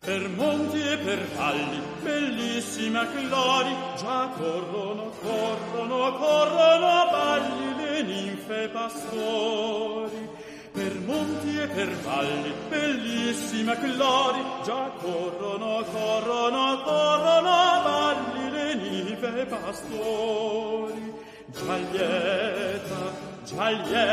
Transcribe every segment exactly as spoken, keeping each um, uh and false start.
Per monti e per valli, bellissime a colori, già corrono, corrono, corrono balli le ninfe pastori. Per monti e per valli, bellissime a colori, già corrono, corrono, corrono balli le ninfe pastori. Già lieta, già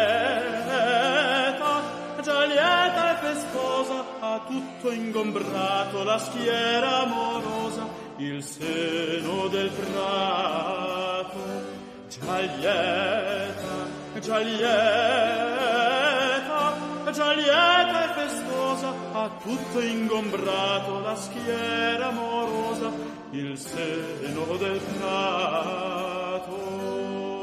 lieta, già lieta e festosa, ha tutto ingombrato la schiera amorosa, il seno del prato. Già lieta, già lieta, già lieta e festosa, ha tutto ingombrato la schiera amorosa, il seno del prato.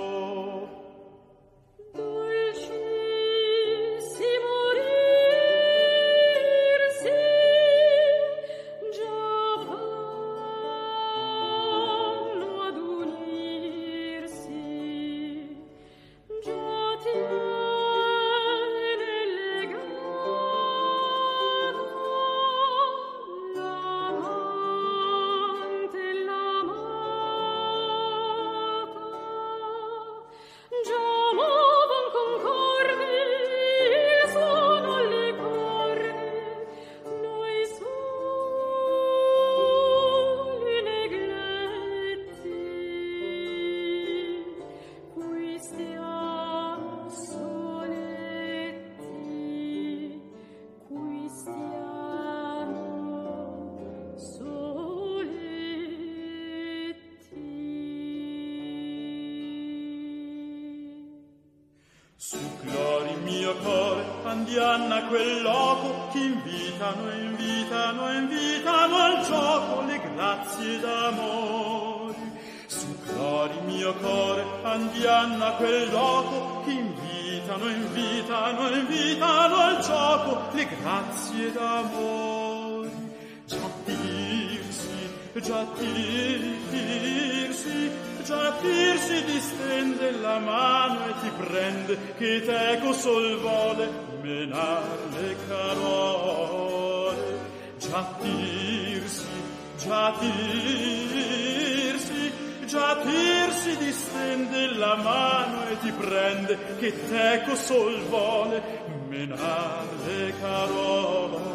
Andianna quel loco che invitano, invitano, invitano al gioco le grazie d'amore. Su cori mio core, andianna quel loco che invitano, invitano, invitano al gioco le grazie d'amore. Già dirsi, già dirsi, già dirsi distende la mano e ti prende che teco sol vole menar le carole. Già dirsi, già dirsi, già dirsi distende la mano e ti prende che teco sol vole menar le carole.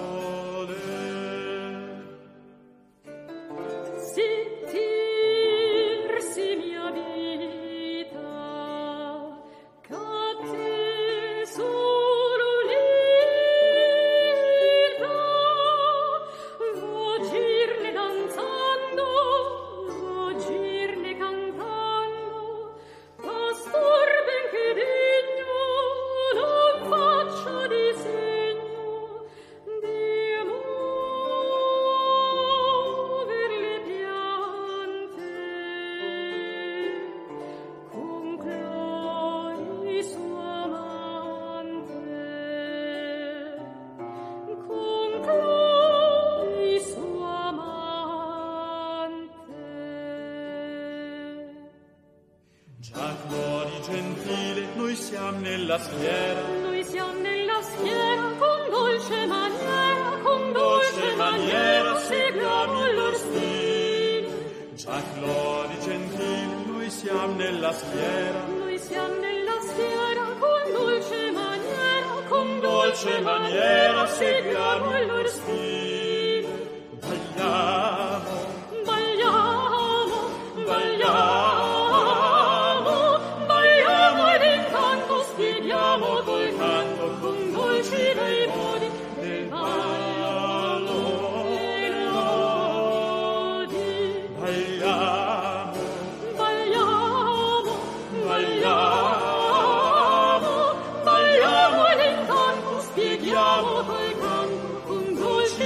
Nella schiera, noi siamo nella schiera, con dolce maniera, con dolce maniera, seguiamo il loro stile. Già glori gentili, noi siamo nella schiera, noi siamo nella schiera, con dolce maniera, con dolce maniera, seguiamo il loro stile. Balliamo, balliamo, balliamo. Spieghiamo col canto con dolci bei modi del ballo e lodi. Balliamo, balliamo, balliamo, balliamo ed intanto spieghiamo col canto con dolci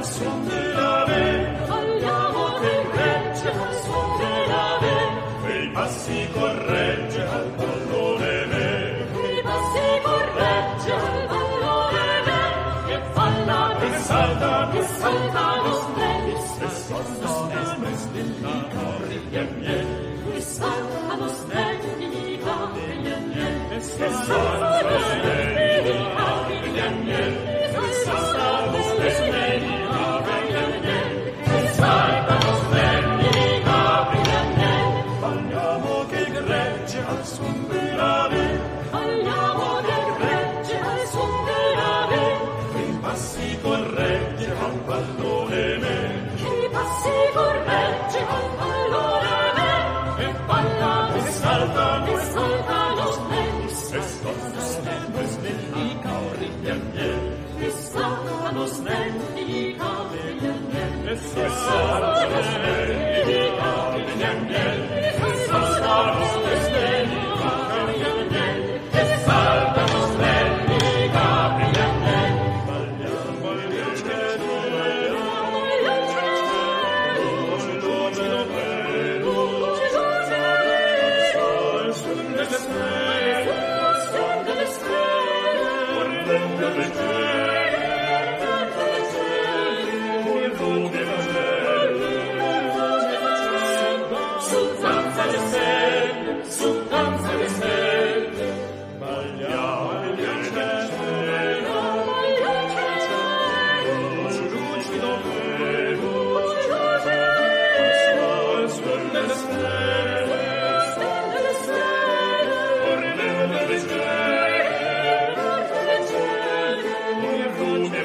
suon della ve, balliamo che regge al suon della ve, e i passi corregge al pallone me, i passi corregge al pallone me, e balla, e salta, e salta lo snelli, e sono snelli corri via miei, e salta lo snelli capri gli agnelli, e salta lo snelli capri gli agnelli, e salta lo snelli capri gli agnelli, e salta lo snelli capri gli agnelli. Balliamo che gregge al suon della ve, balliamo che regge al suon della ve, e i passi corregge al pallone me, i passi corregge al pallone me, e balla e salta e salta lo snelli, e sono snelli snelli corri gli agnelli, e salta lo snelli capri gli agnelli, e salta lo snelli capri gli agnelli, e salta lo snelli capri gli agnelli, e salta lo snelli capri gli agnelli. Balliamo il cielo, luce lo vero, sol sulle stelle, suon delle stelle, correndo le stelle, il lume su danza le stelle, su danza le stelle, balliamo il cielo, lucido vero, sol sulle stelle, correndo le stelle, il lume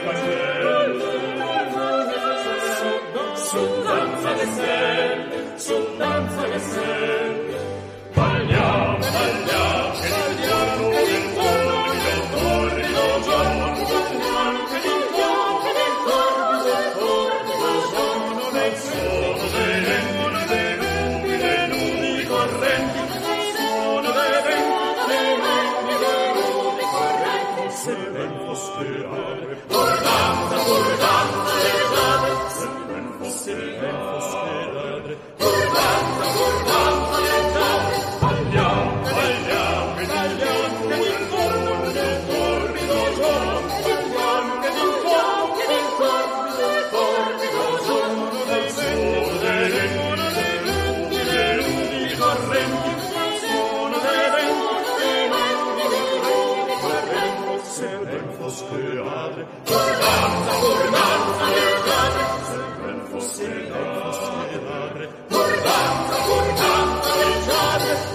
su danza le stelle, su danza le stelle, balliamo, balliamo, che il giorno del torri, del torri, del giorno, che il giorno del torri, del torri, del giorno, del suono dei venti, dei lumi, dei lumi correnti, suono dei venti, dei lumi, dei lumi correnti, se ben fosse ave, portanza, portanza le date, se ben fosse ladre, portanza, portanza le date, balliamo, balliamo, che balliamo, che il torno del torrido giorno, balliamo, che il torno, che il torno del torrido giorno, del suono dei venti, dei lumi, dei lumi correnti, suono dei venti, dei lumi, dei lumi correnti, se ben fosse ladre, portanza, portanza le date, se ben fosse ladre, portanza, portanza le date.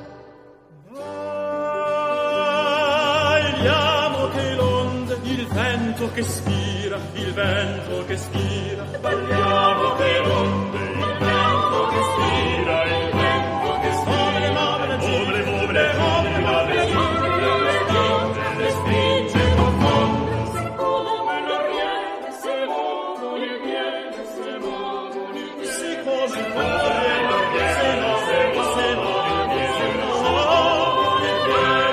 Bagliamo che l'onde, il vento che spira, il vento che spira, balliamo che l'onde, il vento che spira, il vento che spira, muove, muove, muove, muove, muove, muove, le spinge confonde, se come l'oriente, se muovono il piede, se muovono il piede, si come il cuore, se no, se no, se no, se no, il piede.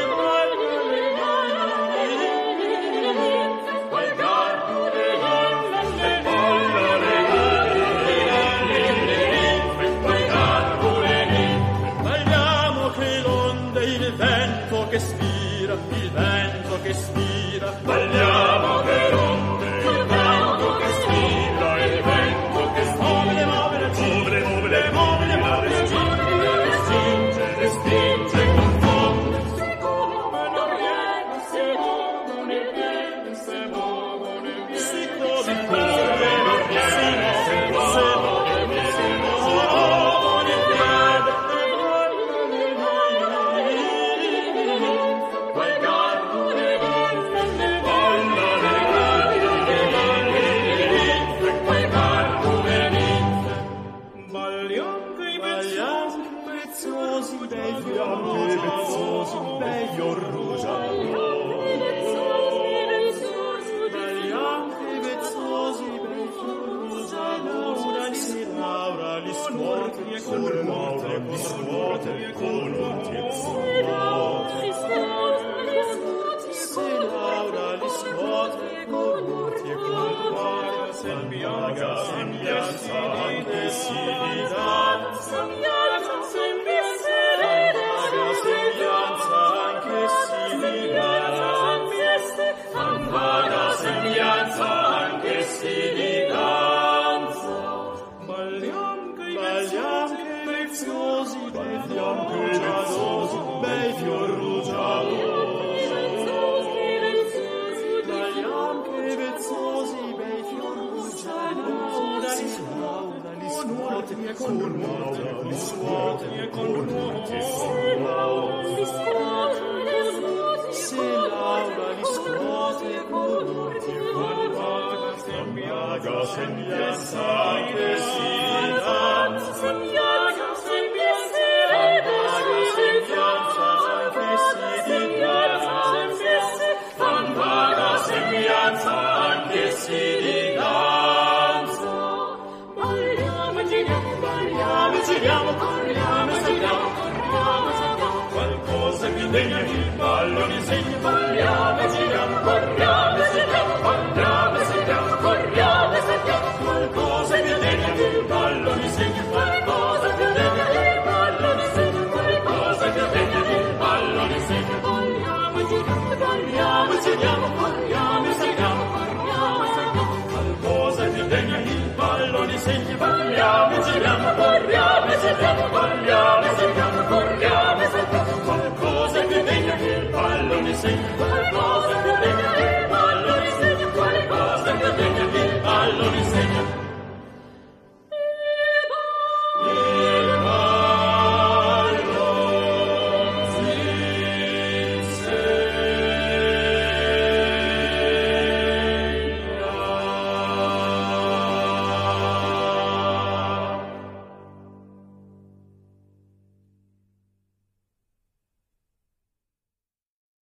Balliamo che l'onde, il vento che spira, il vento che spira, balliamo che l'onde, il vento che spira, il vento che spira, muove, muove, muove, muove, muove, spinge, spinge, spinge, confonde, se come l'oriente, se muovono il piede, se muovono il piede, si come il cuore, si muove, se muove, se muove il piede. Quel garbo Sembiaga, sembianza che si danza, sembiaga, sembianza, che si danza, fanvaga sembianza che si danza. Balliamo, giriamo, balliamo, giriamo, corriamo, giriamo, corriamo, giriamo. Qualcosa più degna il ballo disegna. Balliamo, giriamo, corriamo, giriamo, balliamo, giriamo, corriamo, giriamo. Qualcosa più degna il ballo disegna. Qualcosa più degna il ballo disegna. Qualcosa più degna il ballo disegna. Balliamo, giriamo, balliamo, giriamo, corriamo, giriamo, corriamo, giriamo. Qualcosa più degna il ballo disegna. Balliamo, giriamo, corriamo, giriamo, balliamo, giriamo, corriamo, giriamo. Qualcosa più degna il ballo disegna.